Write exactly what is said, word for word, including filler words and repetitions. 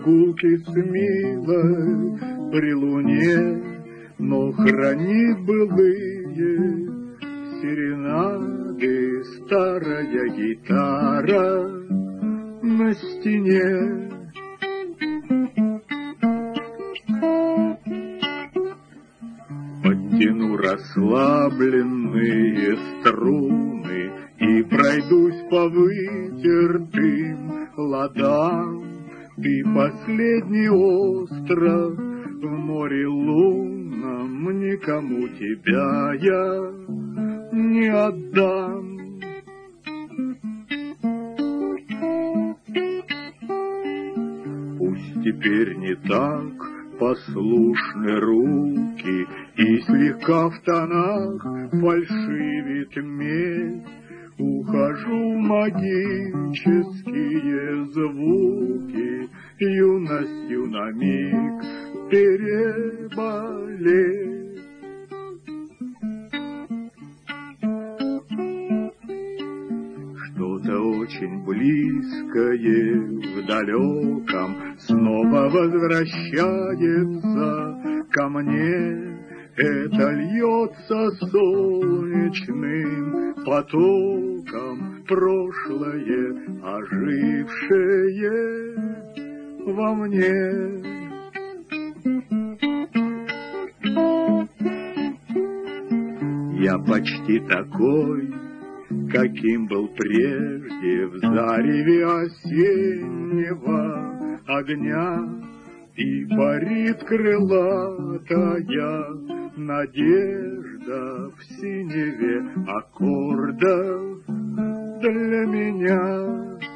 прогулки с милой при луне, но хранит былые серенады старая гитара на стене. Подтяну расслабленные струны и пройдусь по вытертым ладам. Ты последний остров в море лунном, никому тебя я не отдам. Пусть теперь не так послушны руки, и слегка в тонах фальшивит медь. Ухожу в магические звуки, юностью на миг переболеть. Что-то очень близкое в далеком снова возвращается ко мне. Это льется солнечным потоком прошлое, ожившее во мне. Я почти такой, каким был прежде в зареве осеннего огня, и парит крылатая надежда в синеве аккордов для меня.